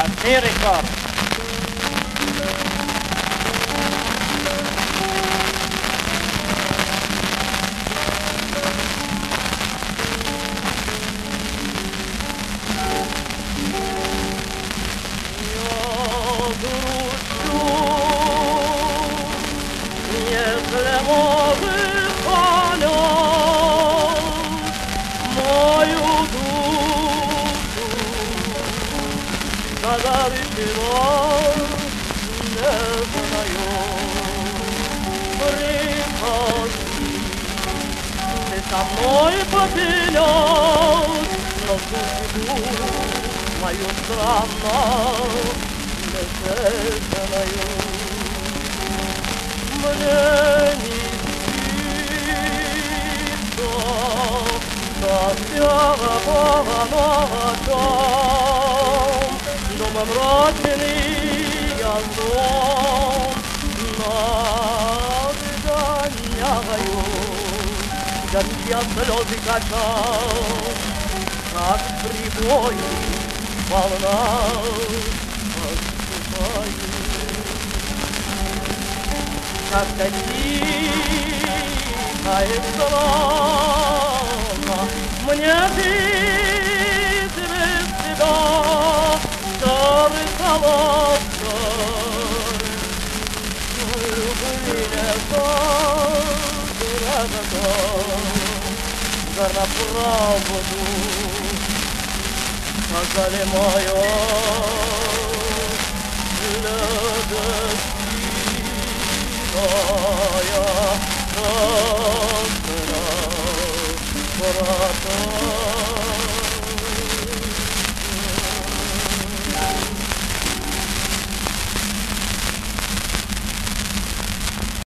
Here it comes. Со мной поделёт, но судьбу мою странную, бесцельную. Мне не снится, как серого ночам, дома мрачный я сон нагоняю. Я слезы качал, как прибой волна подступает. Как-то тихая страна, мне жить без тебя, старый колодца, за правду сказали мое ледостиная брата.